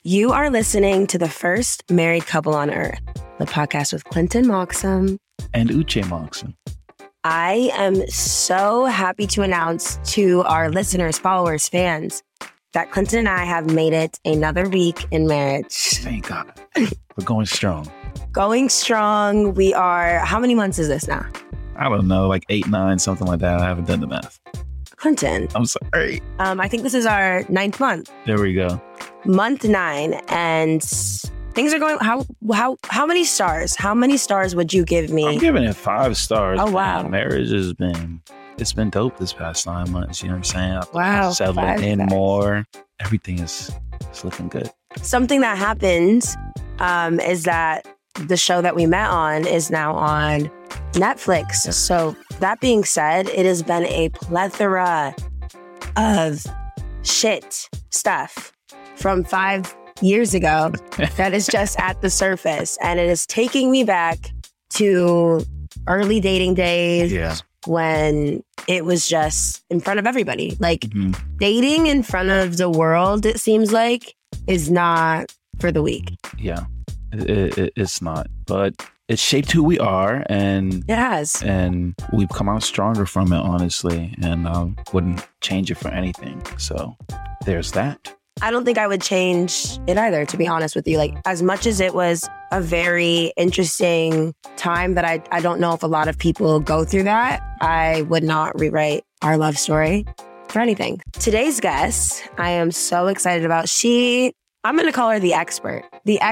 You are listening to the first married couple on earth, the podcast with Clinton Moxham and Uche Moxham. I am so happy to announce to our listeners, followers, fans, that Clinton and I have made it another week in marriage. Thank God. We're going strong. Going strong. We are, how many months is this now? I don't know, like 8, 9, something like that. I haven't done the math. Clinton. I'm sorry. I think this is our 9th month. There we go. Month 9, and things are going. How many stars? How many stars would you give me? I'm giving it 5 stars. Oh wow, marriage has been dope this past 9 months. You know what I'm saying? Wow, settling in more. Everything is looking good. Something that happened is that the show that we met on is now on Netflix. Yeah. So that being said, it has been a plethora of shit stuff from 5 years ago that is just at the surface. And it is taking me back to early dating days when it was just in front of everybody. Like dating in front of the world, it seems like, is not for the weak. Yeah, it's not. But it's shaped who we are, and it has. And we've come out stronger from it, honestly. And I wouldn't change it for anything. So there's that. I don't think I would change it either, to be honest with you. Like, as much as it was a very interesting time that I don't know if a lot of people go through that, I would not rewrite our love story for anything. Today's guest, I am so excited about. I'm going to call her the expert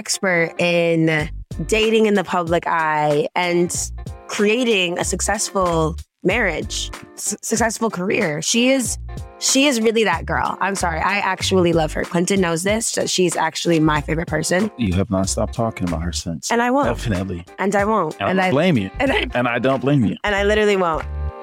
in dating in the public eye and creating a successful marriage, successful career. She is really that girl. I'm sorry. I actually love her. Clinton knows this. So she's actually my favorite person. You have not stopped talking about her since. And I won't. Definitely. And I won't. And I blame you. And I don't blame you. And I literally won't.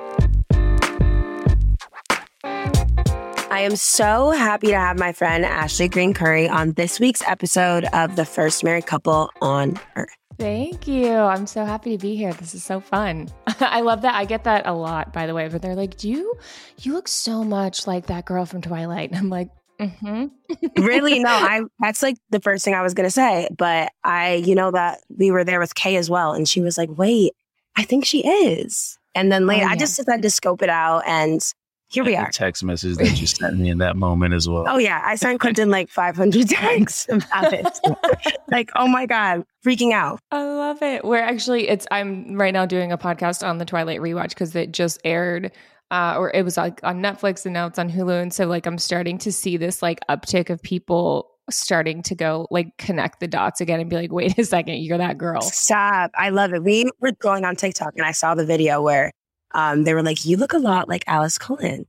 I am so happy to have my friend Ashley Green Curry on this week's episode of The First Married Couple on Earth. Thank you. I'm so happy to be here. This is so fun. I love that. I get that a lot, by the way, but they're like, you look so much like that girl from Twilight. And I'm like, Really? No, that's like the first thing I was going to say. But that we were there with Kay as well. And she was like, wait, I think she is. And then later, I just had to scope it out, and here we are. Text message that you sent me in that moment as well. Oh, yeah. I sent Clinton like 500 texts about it. Like, oh my God, freaking out. I love it. I'm right now doing a podcast on the Twilight rewatch because it just aired, or it was like on Netflix and now it's on Hulu. And so like I'm starting to see this like uptick of people starting to go like connect the dots again and be like, wait a second, you're that girl. Stop. I love it. We were going on TikTok and I saw the video where they were like, you look a lot like Alice Cullen.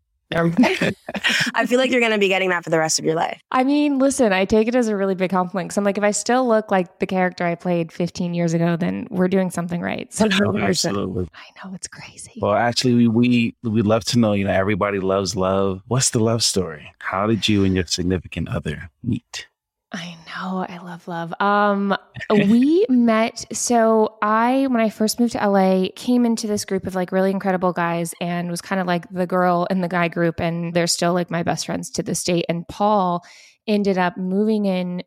I feel like you're going to be getting that for the rest of your life. I mean, listen, I take it as a really big compliment. So I'm like, if I still look like the character I played 15 years ago, then we're doing something right. So 100%. Absolutely. I know, it's crazy. Well, actually, we love to know, everybody loves love. What's the love story? How did you and your significant other meet? I know. I love love. We met. So when I first moved to LA, came into this group of like really incredible guys and was kind of like the girl in the guy group. And they're still like my best friends to this day. And Paul ended up moving in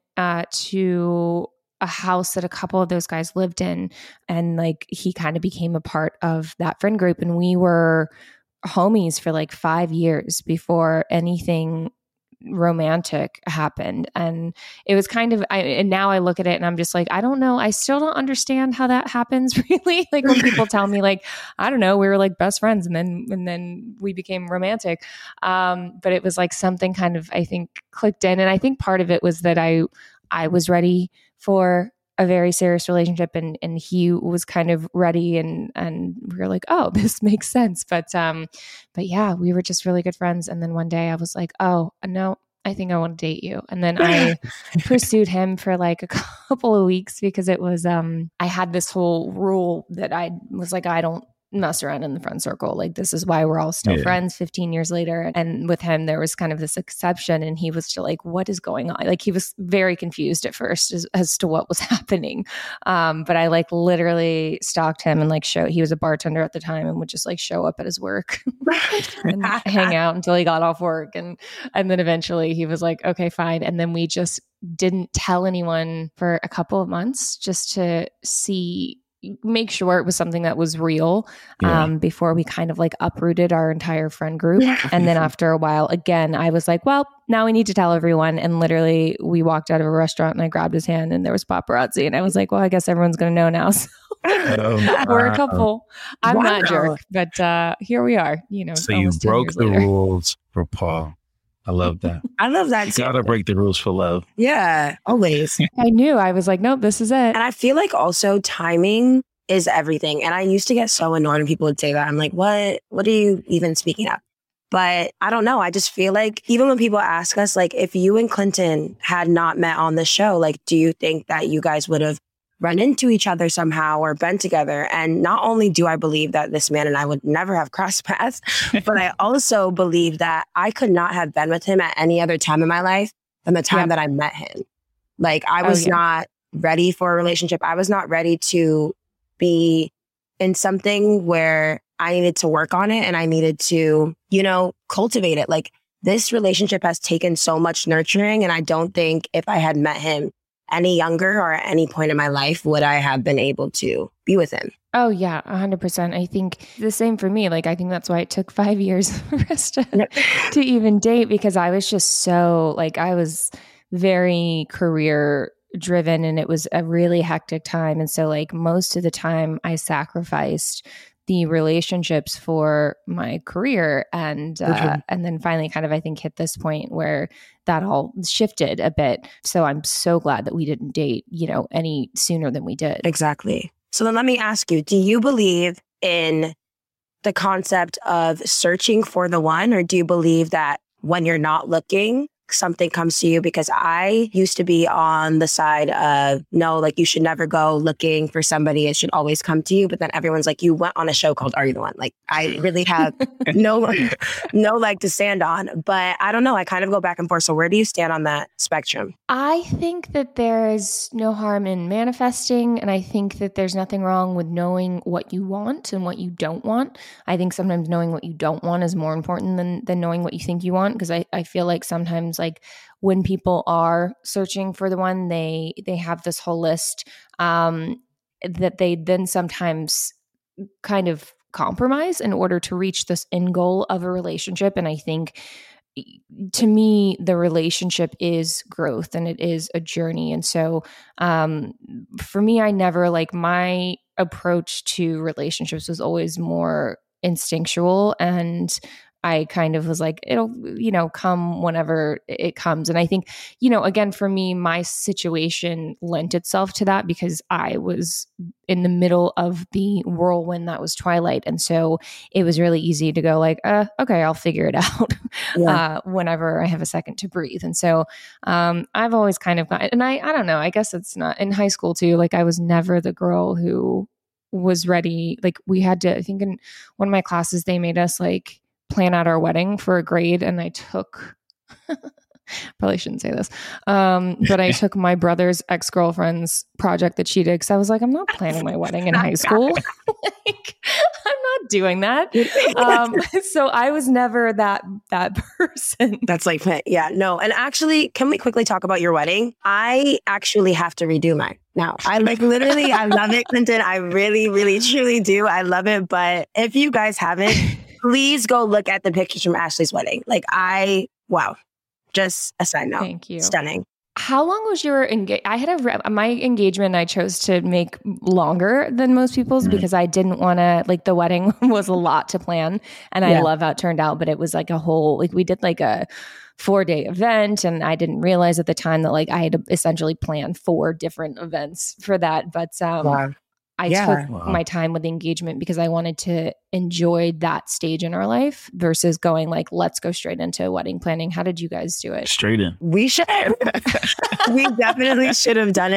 to a house that a couple of those guys lived in. And like, he kind of became a part of that friend group. And we were homies for like 5 years before anything romantic happened. And it was kind of, and now I look at it and I'm just like, I don't know. I still don't understand how that happens really. Like when people tell me like, I don't know, we were like best friends and then we became romantic. But it was like something kind of, I think, clicked in. And I think part of it was that I was ready for a very serious relationship and he was kind of ready and we were like, oh, this makes sense. But yeah, we were just really good friends. And then one day I was like, oh, no, I think I want to date you. And then I pursued him for like a couple of weeks because it was, I had this whole rule that I was like, I don't mess around in the friend circle. Like, this is why we're all still friends 15 years later. And with him, there was kind of this exception, and he was still like, what is going on? Like, he was very confused at first as to what was happening. But I like literally stalked him and like he was a bartender at the time and would just like show up at his work and hang out until he got off work. And then eventually he was like, okay, fine. And then we just didn't tell anyone for a couple of months just to make sure it was something that was real before we kind of like uprooted our entire friend group. And then after a while, again, I was like, well, now we need to tell everyone. And literally we walked out of a restaurant and I grabbed his hand and there was paparazzi. And I was like, well, I guess everyone's going to know now. So we're a couple. I'm not a jerk, but here we are, So you broke the rules for Paul. I love that. I love that. You gotta break the rules for love. Yeah, always. I knew. I was like, nope, this is it. And I feel like also timing is everything. And I used to get so annoyed when people would say that. I'm like, what are you even speaking of? But I don't know. I just feel like even when people ask us, like, if you and Clinton had not met on the show, like, do you think that you guys would have run into each other somehow or been together? And not only do I believe that this man and I would never have crossed paths, but I also believe that I could not have been with him at any other time in my life than the time that I met him. Like, I was not ready for a relationship. I was not ready to be in something where I needed to work on it and I needed to, cultivate it. Like, this relationship has taken so much nurturing. And I don't think if I had met him any younger or at any point in my life would I have been able to be with him. Oh yeah, 100%. I think the same for me. Like, I think that's why it took 5 years for us to even date, because I was just so like, I was very career driven and it was a really hectic time. And so like most of the time I sacrificed the relationships for my career. And then finally kind of, I think, hit this point where that all shifted a bit. So I'm so glad that we didn't date, any sooner than we did. Exactly. So then let me ask you, do you believe in the concept of searching for the one, or do you believe that when you're not looking, something comes to you? Because I used to be on the side of, no, like, you should never go looking for somebody. It should always come to you. But then everyone's like, you went on a show called Are You the One? Like, I really have no leg to stand on. But I don't know. I kind of go back and forth. So where do you stand on that spectrum? I think that there is no harm in manifesting. And I think that there's nothing wrong with knowing what you want and what you don't want. I think sometimes knowing what you don't want is more important than knowing what you think you want. Because I feel like sometimes, like, when people are searching for the one, they have this whole list that they then sometimes kind of compromise in order to reach this end goal of a relationship. And I think, to me, the relationship is growth and it is a journey. And so for me, I never, like, my approach to relationships was always more instinctual, and I kind of was like, it'll, come whenever it comes. And I think, again, for me, my situation lent itself to that because I was in the middle of the whirlwind that was Twilight. And so it was really easy to go like, okay, I'll figure it out whenever I have a second to breathe. And so I've always kind of got, and I don't know, I guess it's not in high school too. Like, I was never the girl who was ready. Like, we had to, I think in one of my classes, they made us like plan out our wedding for a grade, and I took probably shouldn't say this, but I took my brother's ex-girlfriend's project that she did, because I was like, I'm not planning my wedding in high school. Like, I'm not doing that. So I was never that person. That's like, yeah, no. And actually, can we quickly talk about your wedding? I actually have to redo mine now. I literally, I love it, Clinton. I really, really, truly do. I love it. But if you guys haven't, please go look at the pictures from Ashley's wedding. Like, wow. Just a side note. Thank you. Stunning. How long was your engagement? I had my engagement I chose to make longer than most people's because I didn't want to, like, the wedding was a lot to plan, and I love how it turned out, but it was like a whole, like, we did like a 4-day event, and I didn't realize at the time that, like, I had to essentially plan 4 different events for that. But I took my time with the engagement because I wanted to enjoy that stage in our life versus going like, let's go straight into wedding planning. How did you guys do it? Straight in. We should. We definitely should have done it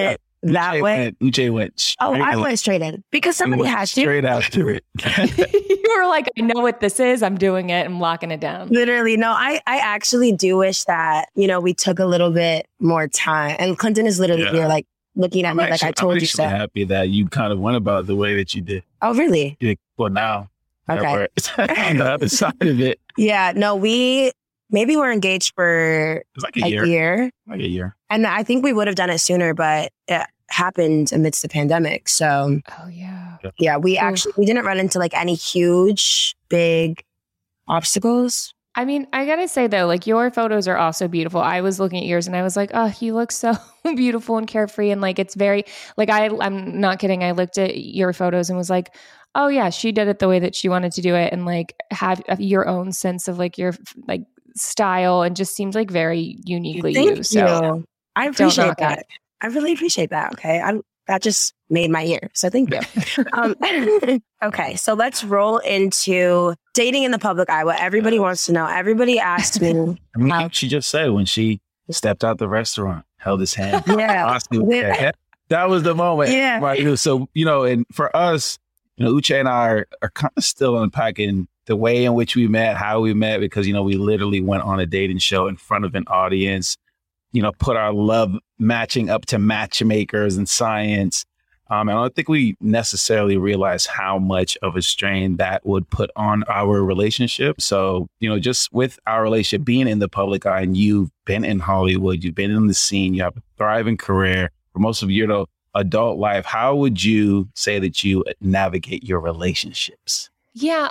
that way. Uche went straight I went straight in because somebody has to. Straight after it. You were like, I know what this is. I'm doing it. I'm locking it down. Literally. No, I actually do wish that, we took a little bit more time. And Clinton is literally here, like, looking at me like I told you so. I'm happy that you kind of went about the way that you did. Oh, really? Well, now. Okay. On the other side of it. Yeah. No, maybe we're engaged for like a year. Like a year. And I think we would have done it sooner, but it happened amidst the pandemic. So. Oh, yeah. Yeah. We didn't run into like any huge, big obstacles. I mean, I gotta say though, like your photos are also beautiful. I was looking at yours and I was like, oh, you look so beautiful and carefree. And like, it's very, like, I'm not kidding. I looked at your photos and was like, oh yeah, she did it the way that she wanted to do it. And like have your own sense of like your like style and just seemed like very uniquely you. So I appreciate that. I really appreciate that. Okay. That just made my year. So thank you. Okay. So let's roll into dating in the public eye. What everybody wants to know. Everybody asked me. She just said when she stepped out the restaurant, held his hand. Yeah. That was the moment. Yeah. Right. So, and for us, Uche and I are kind of still unpacking the way in which we met, how we met, because, we literally went on a dating show in front of an audience, put our love matching up to matchmakers and science. And I don't think we necessarily realized how much of a strain that would put on our relationship. So, just with our relationship being in the public eye, and you've been in Hollywood, you've been in the scene, you have a thriving career for most of your adult life. How would you say that you navigate your relationships? Yeah,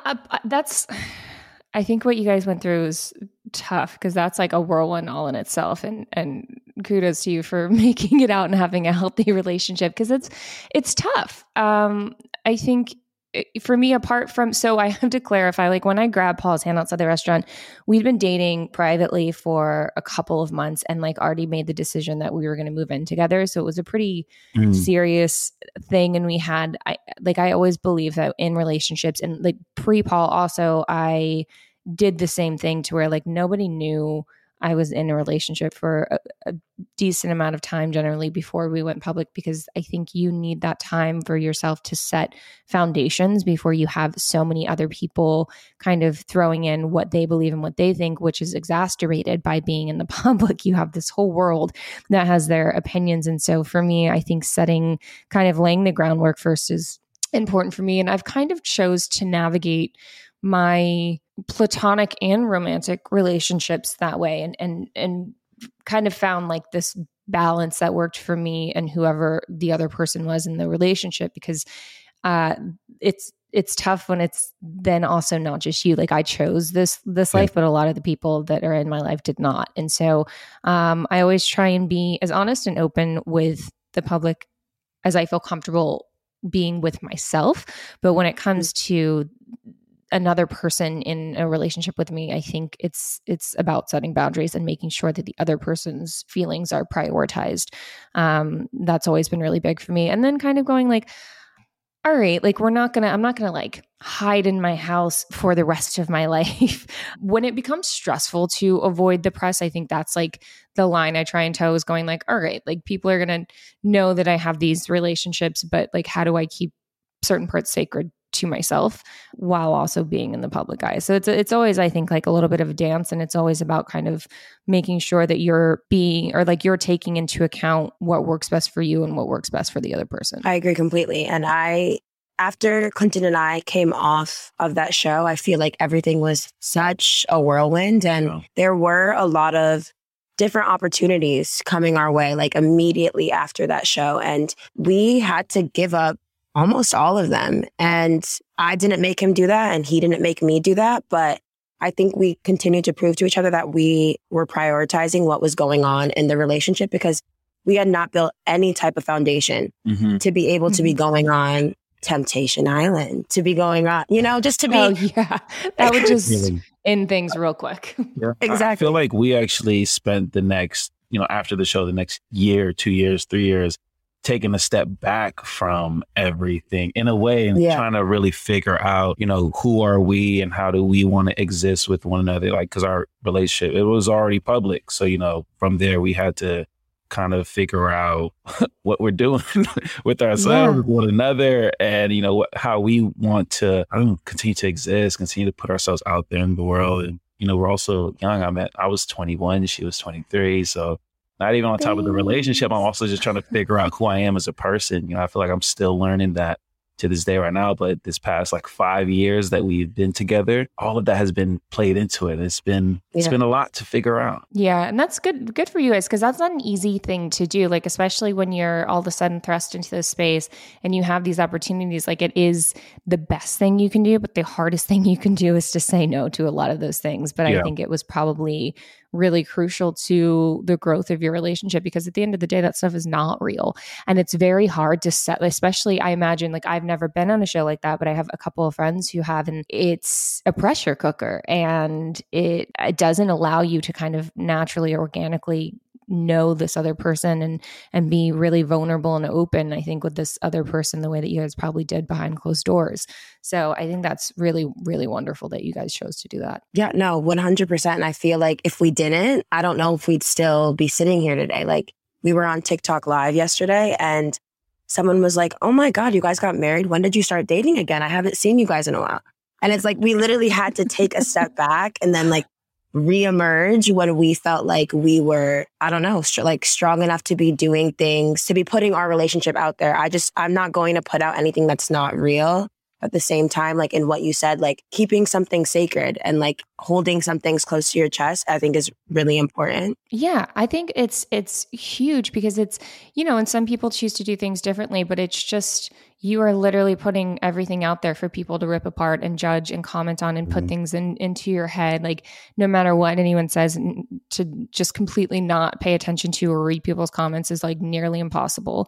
I think what you guys went through is tough because that's like a whirlwind all in itself. And kudos to you for making it out and having a healthy relationship because it's tough. I think for me, so I have to clarify, like when I grabbed Paul's hand outside the restaurant, we'd been dating privately for a couple of months and like already made the decision that we were going to move in together. So it was a pretty serious thing. And we had, I always believe that in relationships and like pre-Paul also, I did the same thing to where like nobody knew I was in a relationship for a decent amount of time generally before we went public, because I think you need that time for yourself to set foundations before you have so many other people kind of throwing in what they believe and what they think, which is exacerbated by being in the public. You have this whole world that has their opinions. And so for me, I think laying the groundwork first is important for me. And I've kind of chose to navigate my platonic and romantic relationships that way and kind of found like this balance that worked for me and whoever the other person was in the relationship, because it's tough when it's then also not just you. Like I chose this life, but a lot of the people that are in my life did not. And so I always try and be as honest and open with the public as I feel comfortable being with myself. But when it comes to another person in a relationship with me, I think it's about setting boundaries and making sure that the other person's feelings are prioritized. That's always been really big for me. And then kind of going like, all right, like I'm not gonna like hide in my house for the rest of my life. When it becomes stressful to avoid the press, I think that's like the line I try and toe is going like, all right, like people are gonna know that I have these relationships, but like how do I keep certain parts sacred to myself while also being in the public eye? So it's always, I think, like a little bit of a dance, and it's always about kind of making sure that you're you're taking into account what works best for you and what works best for the other person. I agree completely. And after Clinton and I came off of that show, I feel like everything was such a whirlwind, and there were a lot of different opportunities coming our way, like immediately after that show. And we had to give up almost all of them. And I didn't make him do that, and he didn't make me do that. But I think we continued to prove to each other that we were prioritizing what was going on in the relationship, because we had not built any type of foundation to be able to be going on Temptation Island, to be going on, just to be. Oh, yeah. That would just end things real quick. Yeah. Exactly. I feel like we actually spent the next, after the show, the next year, 2 years, 3 years, taking a step back from everything in a way and trying to really figure out, who are we and how do we want to exist with one another? Like, because our relationship, it was already public. So, from there, we had to kind of figure out what we're doing with ourselves, with one another, and, you know, how we want to, continue to exist, continue to put ourselves out there in the world. And, you know, we're also young. I was 21, she was 23. So not even on top of the relationship, I'm also just trying to figure out who I am as a person. You know, I feel like I'm still learning that to this day right now, but this past like 5 years that we've been together, all of that has been played into it. It's been a lot to figure out. Yeah. And that's good for you guys, because that's not an easy thing to do. Like, especially when you're all of a sudden thrust into this space and you have these opportunities, like it is the best thing you can do, but the hardest thing you can do is to say no to a lot of those things. But I think it was probably really crucial to the growth of your relationship, because at the end of the day, that stuff is not real. And it's very hard to set, especially I imagine, like I've never been on a show like that, but I have a couple of friends who have, and it's a pressure cooker, and it doesn't allow you to kind of naturally, organically know this other person and be really vulnerable and open, I think, with this other person, the way that you guys probably did behind closed doors. So I think that's really, really wonderful that you guys chose to do that. Yeah, no, 100%. And I feel like if we didn't, I don't know if we'd still be sitting here today. Like, we were on TikTok live yesterday and someone was like, oh my God, you guys got married. When did you start dating again? I haven't seen you guys in a while. And it's like, we literally had to take a step back and then like reemerge when we felt like we were, I don't know, strong enough to be doing things, to be putting our relationship out there. I'm not going to put out anything that's not real. At the same time, like in what you said, like keeping something sacred and like holding some things close to your chest, I think is really important. Yeah, I think it's huge, because it's, you know, and some people choose to do things differently, but it's just, you are literally putting everything out there for people to rip apart and judge and comment on and put things into your head. Like, no matter what anyone says, to just completely not pay attention to or read people's comments is like nearly impossible.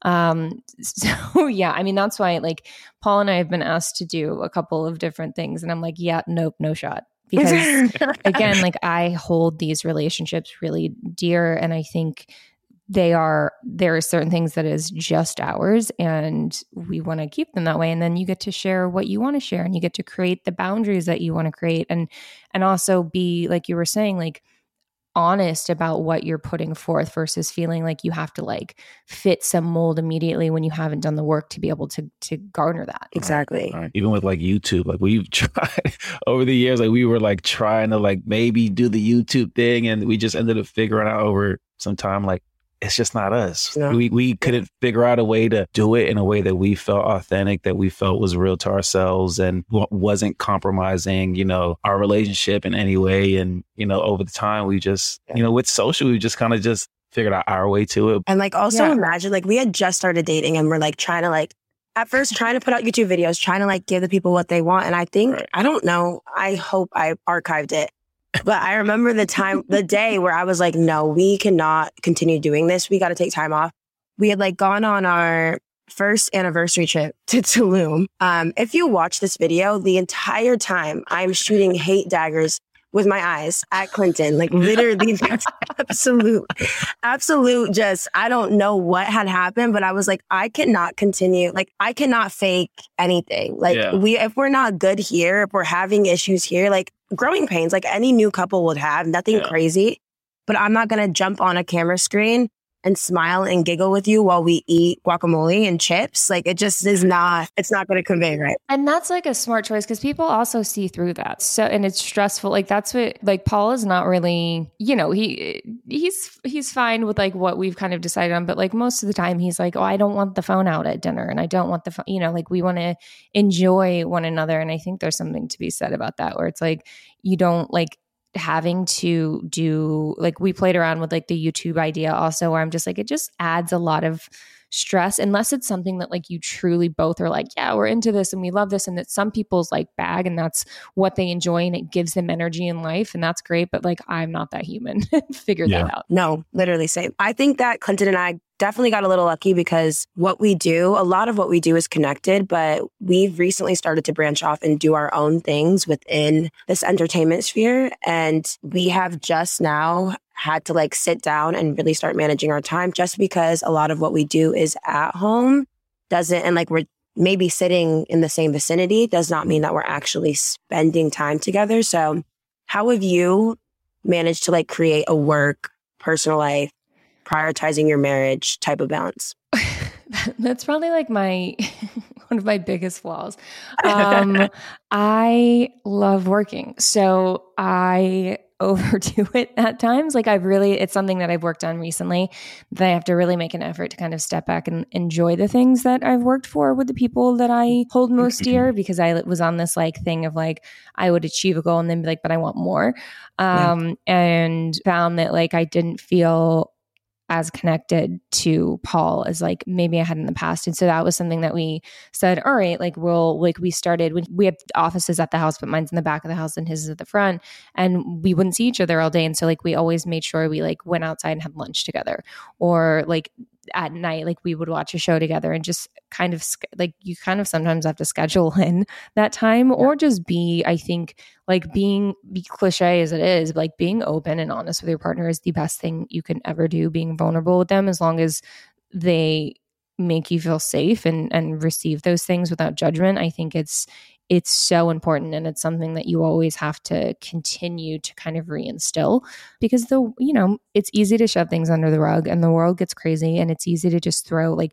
So yeah, I mean, that's why like Paul and I have been asked to do a couple of different things, and I'm like, yeah, nope, no shot. Because again, like I hold these relationships really dear, and I think there are certain things that is just ours, and we want to keep them that way. And then you get to share what you want to share, and you get to create the boundaries that you want to create, and also be, like you were saying, like honest about what you're putting forth versus feeling like you have to like fit some mold immediately when you haven't done the work to be able to garner that. Exactly. Right. Even with like YouTube, like we've tried over the years, like we were like trying to like maybe do the YouTube thing, and we just ended up figuring out over some time, like, it's just not us. No. We couldn't figure out a way to do it in a way that we felt authentic, that we felt was real to ourselves and wasn't compromising, you know, our relationship in any way. And, you know, over the time, we just, you know, with social, we just kind of just figured out our way to it. And like, also imagine, like, we had just started dating and we're like trying to like, at first trying to put out YouTube videos, trying to like give the people what they want. And I think, I don't know, I hope I archived it. But I remember the day where I was like, no, we cannot continue doing this. We got to take time off. We had like gone on our first anniversary trip to Tulum. If you watch this video, the entire time I'm shooting hate daggers with my eyes at Clinton, like literally that's absolute just, I don't know what had happened, but I was like, I cannot continue. Like, I cannot fake anything. Like if we're not good here, if we're having issues here, like growing pains, like any new couple would have, nothing crazy, but I'm not going to jump on a camera screen and smile and giggle with you while we eat guacamole and chips. Like, it just is not, it's not going to convey right. And that's like a smart choice, because people also see through that. So, and it's stressful. Like, that's what, like, Paul is not really, you know, he's fine with like what we've kind of decided on, but like most of the time he's like, oh, I don't want the phone out at dinner, and I don't want the phone, you know, like we want to enjoy one another. And I think there's something to be said about that, where it's like, you don't like having to do, like, we played around with like the YouTube idea also, where I'm just like, it just adds a lot of stress unless it's something that like you truly both are like, yeah, we're into this and we love this, and that some people's like bag and that's what they enjoy and it gives them energy in life, and that's great. But like, I'm not that human. Figure that out. No, literally same. I think that Clinton and I definitely got a little lucky, because a lot of what we do is connected, but we've recently started to branch off and do our own things within this entertainment sphere. And we have just now had to like sit down and really start managing our time, just because a lot of what we do is at home and like we're maybe sitting in the same vicinity does not mean that we're actually spending time together. So how have you managed to like create a work, personal life prioritizing your marriage type of balance? That's probably like my one of my biggest flaws. I love working, so I overdo it at times. Like it's something that I've worked on recently, that I have to really make an effort to kind of step back and enjoy the things that I've worked for with the people that I hold most dear, because I was on this like thing of like, I would achieve a goal and then be like, but I want more. And found that like, I didn't feel as connected to Paul as like maybe I had in the past. And so that was something that we said, all right, like we started when we have offices at the house, but mine's in the back of the house and his is at the front, and we wouldn't see each other all day. And so like we always made sure we like went outside and had lunch together, or like at night, like we would watch a show together, and just kind of like you kind of sometimes have to schedule in that time, or just I think like be cliche as it is, but like being open and honest with your partner is the best thing you can ever do. Being vulnerable with them, as long as they make you feel safe and receive those things without judgment. I think it's so important, and it's something that you always have to continue to kind of reinstill, because it's easy to shove things under the rug, and the world gets crazy, and it's easy to just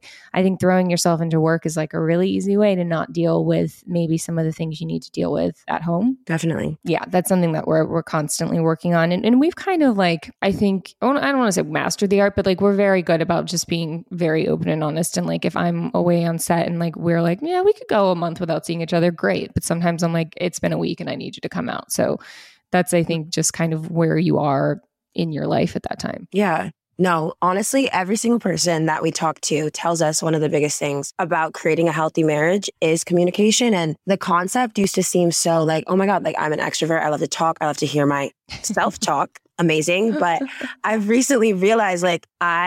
I think throwing yourself into work is like a really easy way to not deal with maybe some of the things you need to deal with at home. Definitely. Yeah, that's something that we're constantly working on. And we've kind of like, I think, I don't want to say mastered the art, but like we're very good about just being very open and honest. And like if I'm away on set and like we're like, yeah, we could go a month without seeing each other, great. But sometimes I'm like, it's been a week and I need you to come out. So that's, I think, just kind of where you are in your life at that time. Yeah. No, honestly, every single person that we talk to tells us one of the biggest things about creating a healthy marriage is communication. And the concept used to seem so like, oh my God, like I'm an extrovert. I love to talk. I love to hear my self-talk. Amazing. But I've recently realized like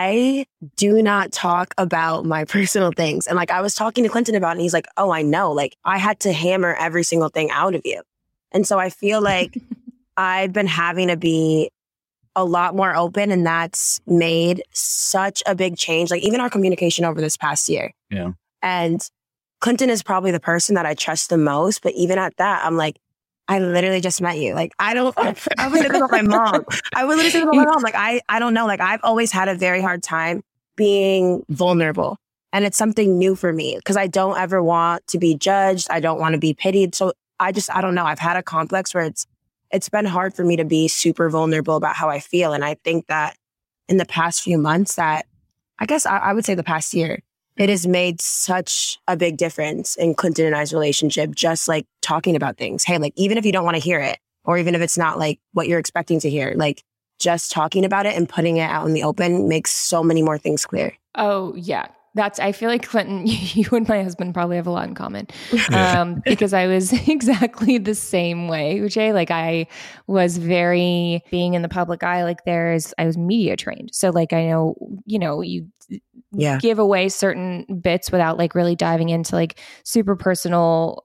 I do not talk about my personal things. And like I was talking to Clinton about it, and he's like, oh, I know. Like I had to hammer every single thing out of you. And so I feel like I've been having to be a lot more open, and that's made such a big change. Like even our communication over this past year. Yeah. And Clinton is probably the person that I trust the most. But even at that, I'm like, I literally just met you. Like, I would literally about my mom. I would literally say about my mom. Like, I don't know. Like, I've always had a very hard time being vulnerable. And it's something new for me because I don't ever want to be judged. I don't want to be pitied. So I don't know. I've had a complex where it's been hard for me to be super vulnerable about how I feel. And I think that in the past few months that I guess I would say the past year, it has made such a big difference in Clinton and I's relationship, just like talking about things. Hey, like even if you don't want to hear it, or even if it's not like what you're expecting to hear, like just talking about it and putting it out in the open makes so many more things clear. Oh, yeah. I feel like Clinton, you and my husband probably have a lot in common because I was exactly the same way, Uche. Like I was very being in the public eye, like I was media trained. So like, I know, you give away certain bits without like really diving into like super personal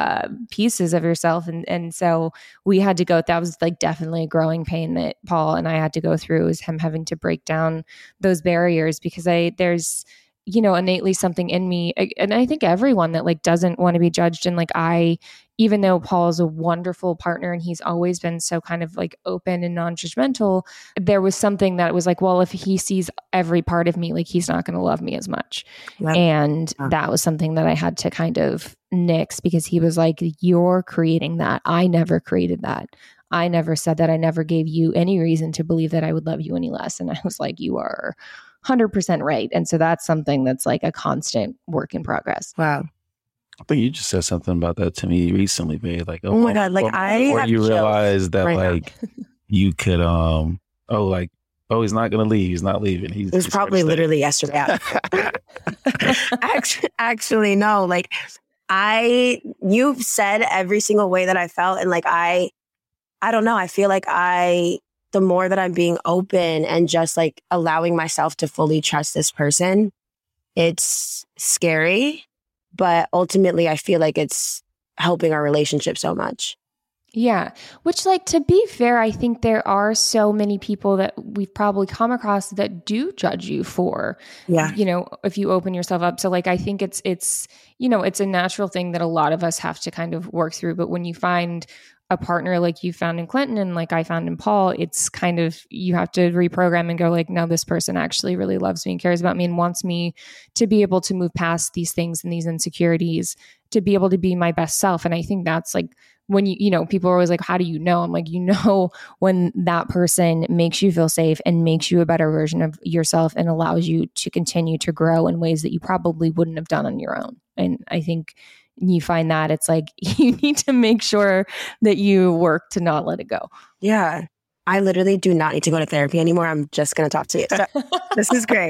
pieces of yourself. And so we had to that was like definitely a growing pain that Paul and I had to go through, is him having to break down those barriers, because there's innately something in me. And I think everyone that like doesn't want to be judged. And like even though Paul's a wonderful partner and he's always been so kind of like open and non-judgmental, there was something that was like, well, if he sees every part of me, like he's not going to love me as much. Yep. And that was something that I had to kind of nix, because he was like, you're creating that. I never created that. I never said that. I never gave you any reason to believe that I would love you any less. And I was like, you are 100% right. And so that's something that's like a constant work in progress. Wow. I think you just said something about that to me recently, babe. Like, oh my God, like or you realized that right like you could, he's not going to leave. He's not leaving. It was probably literally yesterday. Actually, no, like you've said every single way that I felt. And like, I don't know. I feel like the more that I'm being open and just like allowing myself to fully trust this person, it's scary, but ultimately I feel like it's helping our relationship so much. Yeah. Which, like, to be fair, I think there are so many people that we've probably come across that do judge you for, if you open yourself up. So like, I think it's a natural thing that a lot of us have to kind of work through. But when you find a partner like you found in Clinton and like I found in Paul, it's kind of, you have to reprogram and go like, no, this person actually really loves me and cares about me and wants me to be able to move past these things and these insecurities to be able to be my best self. And I think that's like when you know, people are always like, how do you know? I'm like, you know, when that person makes you feel safe and makes you a better version of yourself and allows you to continue to grow in ways that you probably wouldn't have done on your own. And I think you find that it's like, you need to make sure that you work to not let it go. Yeah. I literally do not need to go to therapy anymore. I'm just going to talk to you. So, this is great.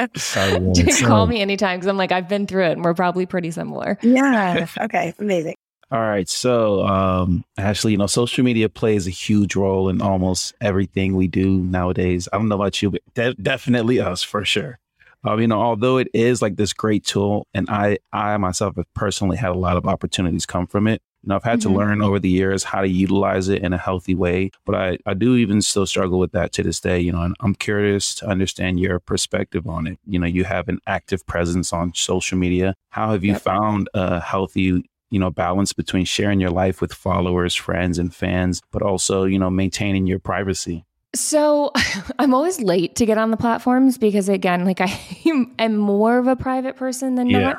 Call me anytime because I'm like, I've been through it and we're probably pretty similar. Yeah. Okay. Amazing. All right. So, Ashley, you know, social media plays a huge role in almost everything we do nowadays. I don't know about you, but definitely us for sure. You know, although it is like this great tool, and I myself have personally had a lot of opportunities come from it. You know, I've had to learn over the years how to utilize it in a healthy way, but I do even still struggle with that to this day, you know, and I'm curious to understand your perspective on it. You know, you have an active presence on social media. How have you found a healthy, you know, balance between sharing your life with followers, friends, and fans, but also, you know, maintaining your privacy? So I'm always late to get on the platforms because, again, like I am more of a private person than not.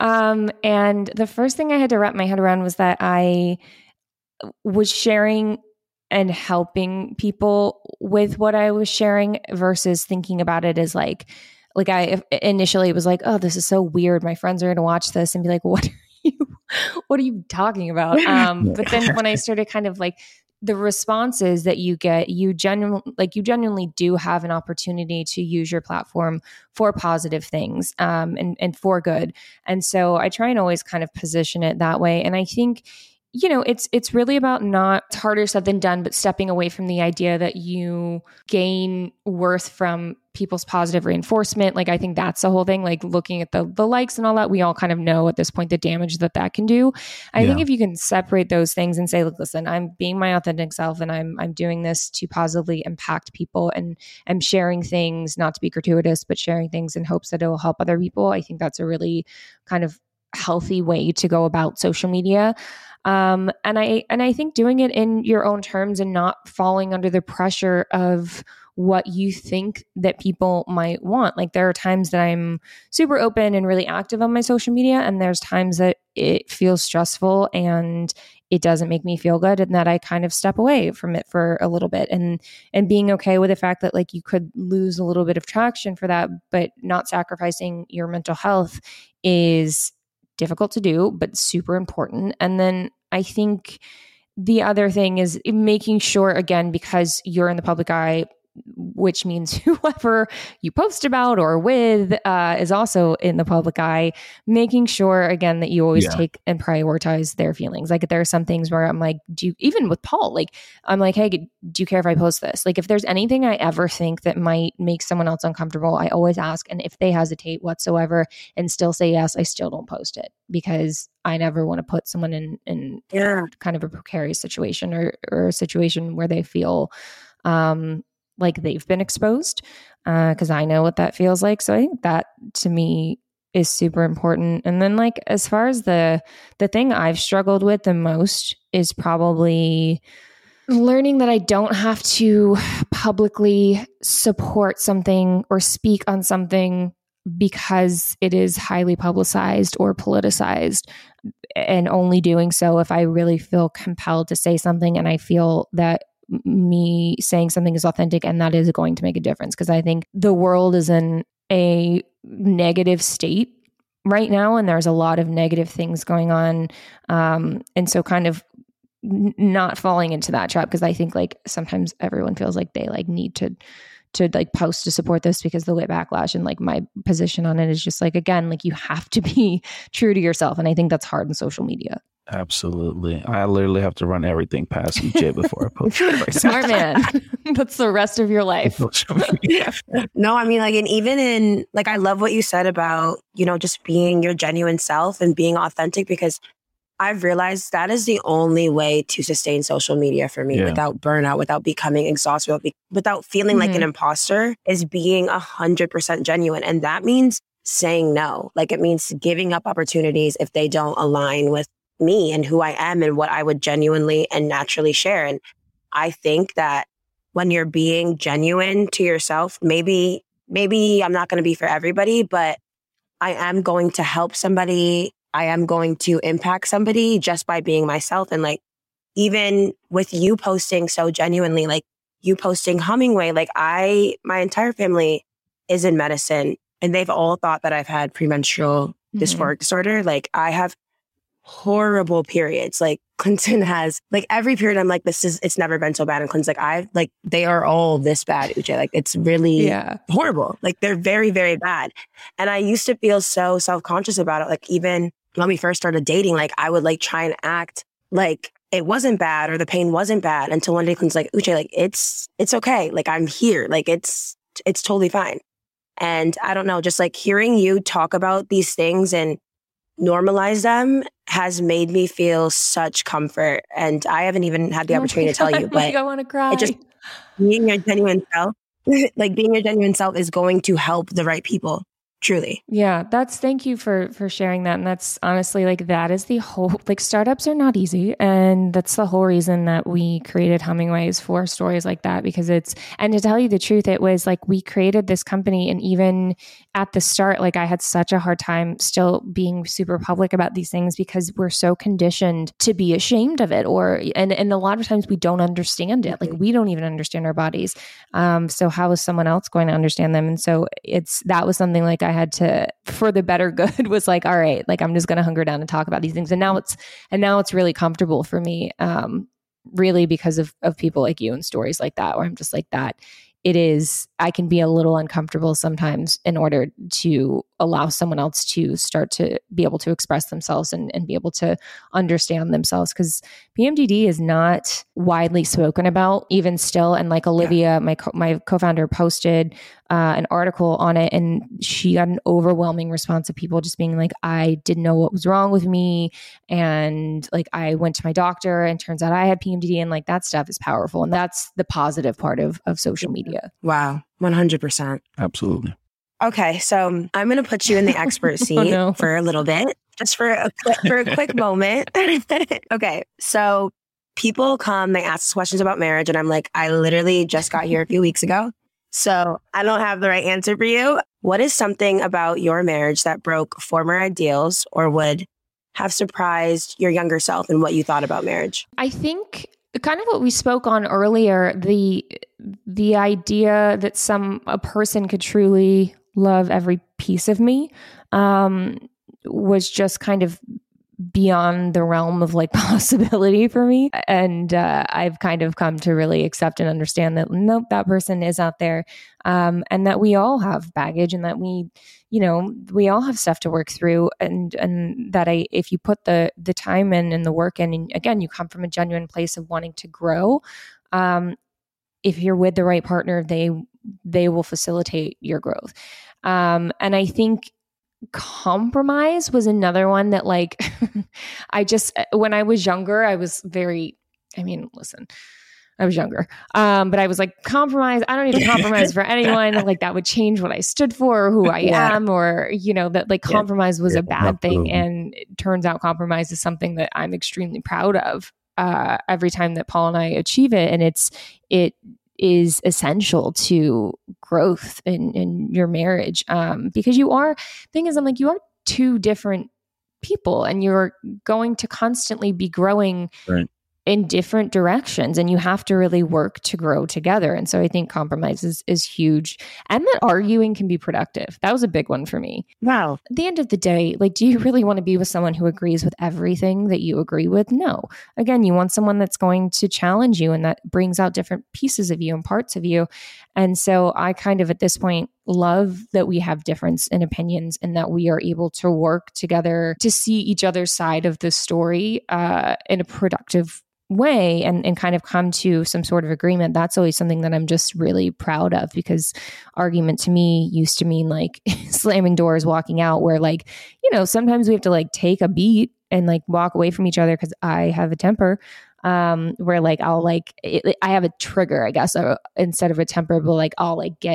And the first thing I had to wrap my head around was that I was sharing and helping people with what I was sharing versus thinking about it as like I initially was like, oh, this is so weird. My friends are going to watch this and be like, what are you talking about? But then when I started kind of like, the responses that you get, you genuinely do have an opportunity to use your platform for positive things, and for good. And so I try and always kind of position it that way. And I think, you know, it's really about it's harder said than done, but stepping away from the idea that you gain worth from people's positive reinforcement. Like, I think that's the whole thing, like looking at the likes and all that, we all kind of know at this point the damage that can do. I think if you can separate those things and say, look, listen, I'm being my authentic self and I'm doing this to positively impact people and I'm sharing things, not to be gratuitous, but sharing things in hopes that it will help other people. I think that's a really kind of healthy way to go about social media. And I think doing it in your own terms and not falling under the pressure of what you think that people might want. Like, there are times that I'm super open and really active on my social media, and there's times that it feels stressful and it doesn't make me feel good, and that I kind of step away from it for a little bit, and being okay with the fact that like you could lose a little bit of traction for that, but not sacrificing your mental health is difficult to do, but super important. And then I think the other thing is making sure, again, because you're in the public eye, which means whoever you post about or with is also in the public eye, making sure, again, that you always take and prioritize their feelings. Like, there are some things where I'm like, even with Paul, like, I'm like, hey, do you care if I post this? Like, if there's anything I ever think that might make someone else uncomfortable, I always ask. And if they hesitate whatsoever and still say yes, I still don't post it, because I never want to put someone in kind of a precarious situation or a situation where they feel like they've been exposed, because I know what that feels like. So I think that, to me, is super important. And then, like, as far as the thing I've struggled with the most is probably learning that I don't have to publicly support something or speak on something because it is highly publicized or politicized, and only doing so if I really feel compelled to say something and I feel that me saying something is authentic and that is going to make a difference. Because I think the world is in a negative state right now, and there's a lot of negative things going on. And so kind of not falling into that trap, because I think like sometimes everyone feels like they like need to like post to support this because they'll get backlash. And like my position on it is just like, again, like you have to be true to yourself. And I think that's hard in social media. Absolutely. I literally have to run everything past EJ before I post it. Smart man. That's the rest of your life. No, I mean, like, and even in, like, I love what you said about, you know, just being your genuine self and being authentic, because I've realized that is the only way to sustain social media for me without burnout, without becoming exhausted, without feeling like an imposter, is being 100% genuine. And that means saying no. Like, it means giving up opportunities if they don't align with me and who I am and what I would genuinely and naturally share. And I think that when you're being genuine to yourself, maybe I'm not going to be for everybody, but I am going to help somebody. I am going to impact somebody just by being myself. And like, even with you posting so genuinely, like you posting Hummingway, like my entire family is in medicine and they've all thought that I've had premenstrual dysphoric disorder. Like I have horrible periods. Like Clinton has, like every period I'm like, it's never been so bad. And Clinton's like, they are all this bad, Uche. Like it's really horrible. Like they're very, very bad. And I used to feel so self-conscious about it. Like even when we first started dating, like I would like try and act like it wasn't bad or the pain wasn't bad until one day Clinton's like, Uche, like it's okay. Like I'm here. Like it's totally fine. And I don't know, just like hearing you talk about these things and normalize them has made me feel such comfort. And I haven't even had the opportunity to tell you, but I want to cry. It just being your genuine self, like being your genuine self is going to help the right people. Truly. Yeah, thank you for sharing that. And that's honestly like, that is the whole, like startups are not easy. And that's the whole reason that we created Hummingways for stories like that, because and to tell you the truth, it was like, we created this company and even at the start, like I had such a hard time still being super public about these things because we're so conditioned to be ashamed of it and a lot of times we don't understand it. Like we don't even understand our bodies. So how is someone else going to understand them? And so that was something like I had to, for the better good, was like, all right, like I'm just going to hunker down and talk about these things. And now it's really comfortable for me, really because of people like you and stories like that, where I'm just like that. I can be a little uncomfortable sometimes in order to allow someone else to start to be able to express themselves and be able to understand themselves. Because PMDD is not widely spoken about even still. And like Olivia, my co-founder, posted an article on it, and she got an overwhelming response of people just being like, I didn't know what was wrong with me. And like, I went to my doctor and turns out I had PMDD, and like that stuff is powerful. And that's the positive part of social media. Wow. 100%. Absolutely. Okay. So I'm going to put you in the expert seat for a little bit, just for a quick moment. Okay. So people come, they ask questions about marriage, and I'm like, I literally just got here a few weeks ago. So I don't have the right answer for you. What is something about your marriage that broke former ideals or would have surprised your younger self and what you thought about marriage? I think kind of what we spoke on earlier, the idea that a person could truly love every piece of me, was just kind of beyond the realm of like possibility for me. And I've kind of come to really accept and understand that nope, that person is out there, and that we all have baggage, and that we all have stuff to work through, and that if you put the time in and the work in, and again, you come from a genuine place of wanting to grow, if you're with the right partner, they will facilitate your growth. And I think compromise was another one that like, when I was younger, I was I was younger. But I was like, compromise. I don't need to compromise for anyone. Like that would change what I stood for or who I am, or, that like compromise was a bad thing. And it turns out compromise is something that I'm extremely proud of, every time that Paul and I achieve it. And it is essential to growth in your marriage. Because you are two different people, and you're going to constantly be growing in different directions, and you have to really work to grow together. And so I think compromise is huge, and that arguing can be productive. That was a big one for me. Wow. At the end of the day, like, do you really want to be with someone who agrees with everything that you agree with? No. Again, you want someone that's going to challenge you and that brings out different pieces of you and parts of you. And so I kind of at this point love that we have difference in opinions, and that we are able to work together to see each other's side of the story in a productive way, and kind of come to some sort of agreement. That's always something that I'm just really proud of, because argument to me used to mean like slamming doors, walking out, where like, sometimes we have to like take a beat and like walk away from each other, because I have a temper, where like I have a trigger, I guess, instead of a temper, but like I'll like get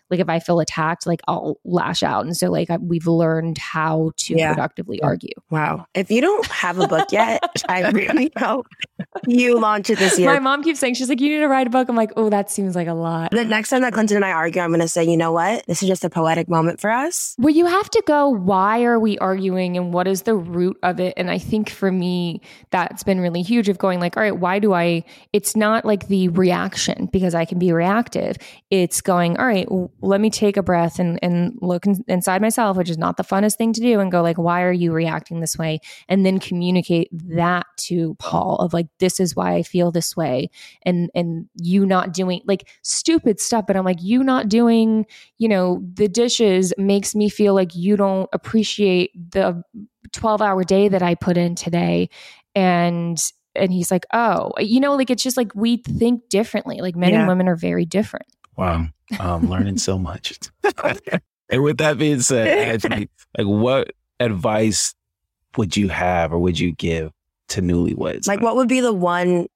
like if I feel attacked, like I'll lash out. And so like we've learned how to productively argue. Wow. If you don't have a book yet, I really hope you launch it this year. My mom keeps saying, she's like, you need to write a book. I'm like, oh, that seems like a lot. The next time that Clinton and I argue, I'm going to say, you know what? This is just a poetic moment for us. Well, you have to go, why are we arguing and what is the root of it? And I think for me, that's been really huge of going like, all right, why do it's not like the reaction because I can be reactive. It's going, all right, let me take a breath and look inside myself, which is not the funnest thing to do, and go like, why are you reacting this way? And then communicate that to Paul of like, this is why I feel this way. And you not doing like stupid stuff, but I'm like, you not doing, the dishes makes me feel like you don't appreciate the 12-hour day that I put in today. And he's like, oh, like it's just like we think differently. Like men and women are very different. Wow. I'm learning so much. And with that being said, Angie, like what advice would you have or would you give to newlyweds? Like what would be the one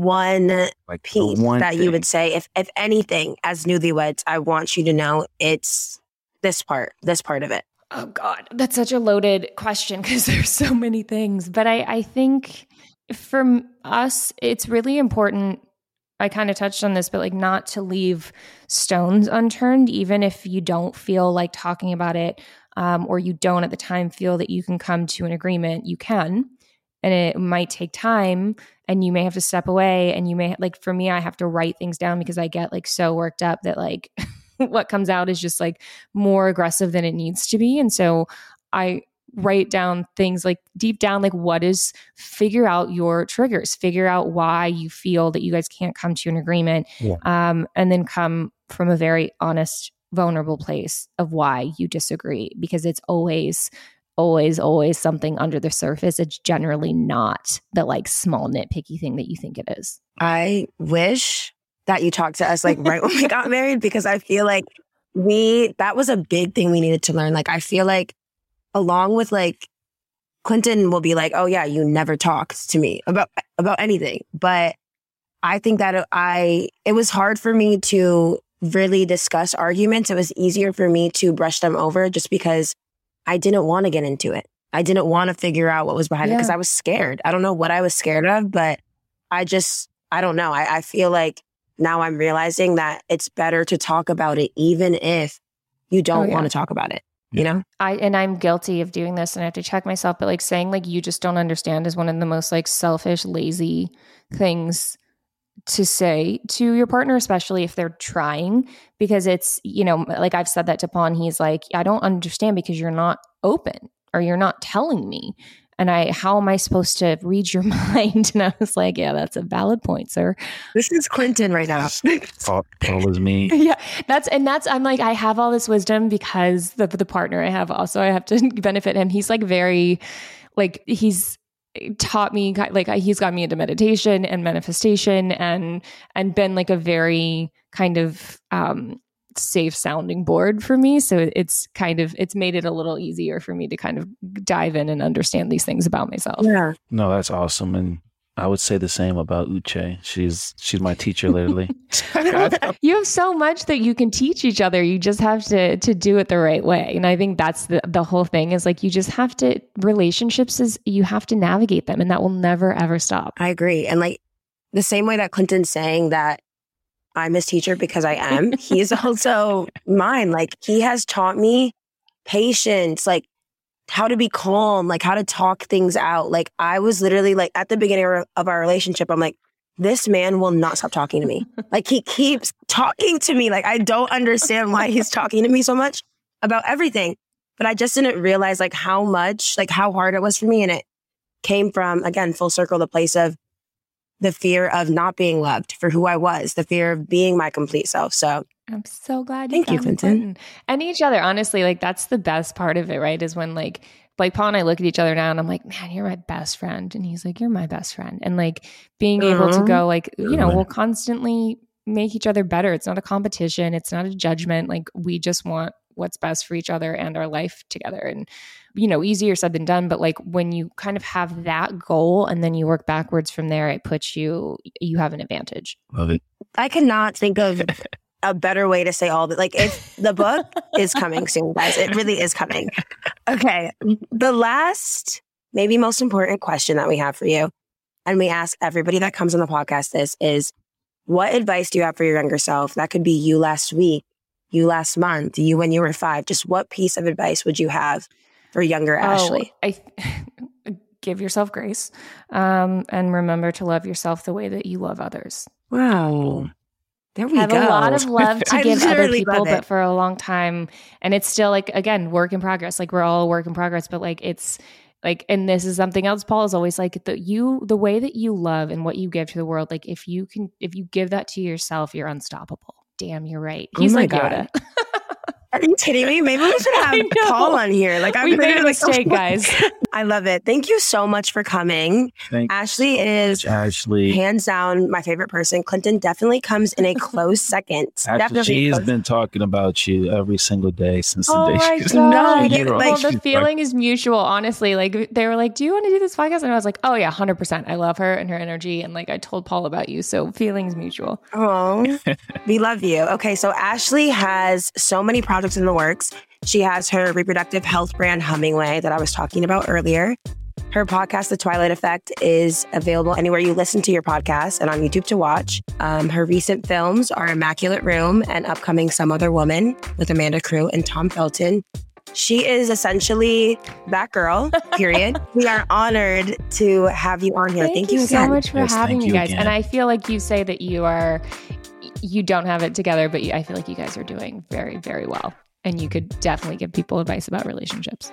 like piece that you would say, if anything, as newlyweds, I want you to know it's this part of it? Oh God, that's such a loaded question because there's so many things. But I think for us, it's really important. I kind of touched on this, but like not to leave stones unturned, even if you don't feel like talking about it, or you don't at the time feel that you can come to an agreement. You can, and it might take time, and you may have to step away, and you may like for me, I have to write things down because I get like so worked up that like what comes out is just like more aggressive than it needs to be, and so I write down things like deep down, like figure out your triggers, figure out why you feel that you guys can't come to an agreement. And then come from a very honest, vulnerable place of why you disagree, because it's always something under the surface. It's generally not the like small nitpicky thing that you think it is. I wish that you talked to us like right when we got married, because I feel like that was a big thing we needed to learn. Like, I feel like along with like Clinton will be like, oh yeah, you never talked to me about anything. But I think that it was hard for me to really discuss arguments. It was easier for me to brush them over just because I didn't want to get into it. I didn't want to figure out what was behind it because I was scared. I don't know what I was scared of, but I don't know. I feel like now I'm realizing that it's better to talk about it even if you don't want to talk about it. You know, I'm guilty of doing this and I have to check myself, but like saying like, you just don't understand is one of the most like selfish, lazy things to say to your partner, especially if they're trying, because it's, like I've said that to Paul and he's like, I don't understand because you're not open or you're not telling me. And how am I supposed to read your mind? And I was like, yeah, that's a valid point, sir. This is Clinton right now. Paul is me. Yeah, I'm like, I have all this wisdom because the partner I have also, I have to benefit him. He's like very, like he's taught me, like he's got me into meditation and manifestation and been like a very kind of, safe sounding board for me. So it's made it a little easier for me to kind of dive in and understand these things about myself. Yeah. No, that's awesome. And I would say the same about Uche. She's my teacher, literally. You have so much that you can teach each other. You just have to do it the right way. And I think that's the whole thing is like, you just have to, relationships is you have to navigate them and that will never, ever stop. I agree. And like the same way that Clinton's saying that I'm his teacher because I am, he is also mine. Like he has taught me patience, like how to be calm, like how to talk things out. Like I was literally like at the beginning of our relationship, I'm like, this man will not stop talking to me. Like he keeps talking to me. Like I don't understand why he's talking to me so much about everything. But I just didn't realize like how hard it was for me. And it came from, again, full circle, the place of the fear of not being loved for who I was, the fear of being my complete self. So I'm so glad Thank you, Clinton. And each other, honestly, like that's the best part of it, right? Is when like Paul and I look at each other now and I'm like, man, you're my best friend. And he's like, you're my best friend. And like being able to go like, we'll constantly make each other better. It's not a competition. It's not a judgment. Like we just want what's best for each other and our life together. And, easier said than done. But like when you kind of have that goal and then you work backwards from there, it puts you have an advantage. Love it. I cannot think of a better way to say all that. Like, if the book is coming soon, guys, it really is coming. Okay. The last, maybe most important question that we have for you, and we ask everybody that comes on the podcast this, is what advice do you have for your younger self? That could be you last week, you last month, you when you were 5. Just what piece of advice would you have for younger Ashley? Give yourself grace, and remember to love yourself the way that you love others. Wow. There we go. I have a lot of love to give other people, but for a long time, and it's still like, again, work in progress. Like, we're all a work in progress, but like, it's like, and this is something else Paul is always like, the way that you love and what you give to the world, like if you give that to yourself, you're unstoppable. Damn, you're right. He's like Yoda. Are you kidding me? Maybe we should have Paul on here. Like, we made a mistake, guys. I love it. Thank you so much for coming. Ashley is hands down my favorite person. Clinton definitely comes in a close second. She has been talking about you every single day since the day she's the feeling is mutual, honestly. Like, they were like, do you want to do this podcast? And I was like, oh yeah, 100%. I love her and her energy. And like, I told Paul about you. So feelings mutual. Oh, we love you. Okay. So Ashley has so many projects in the works. She has her reproductive health brand Hummingway that I was talking about earlier. Her podcast, The Twilight Effect, is available anywhere you listen to your podcast and on YouTube to watch. Her recent films are Immaculate Room and upcoming Some Other Woman with Amanda Crew and Tom Felton. She is essentially that girl, period. We are honored to have you on here. Thank you so much for having me, guys. Again. And I feel like you say that you don't have it together, but I feel like you guys are doing very, very well. And you could definitely give people advice about relationships.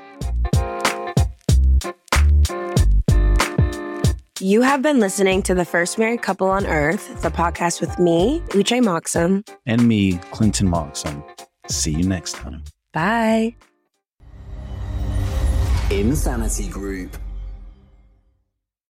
You have been listening to The First Married Couple on Earth, the podcast with me, Uche Moxham. And me, Clinton Moxham. See you next time. Bye. Insanity Group.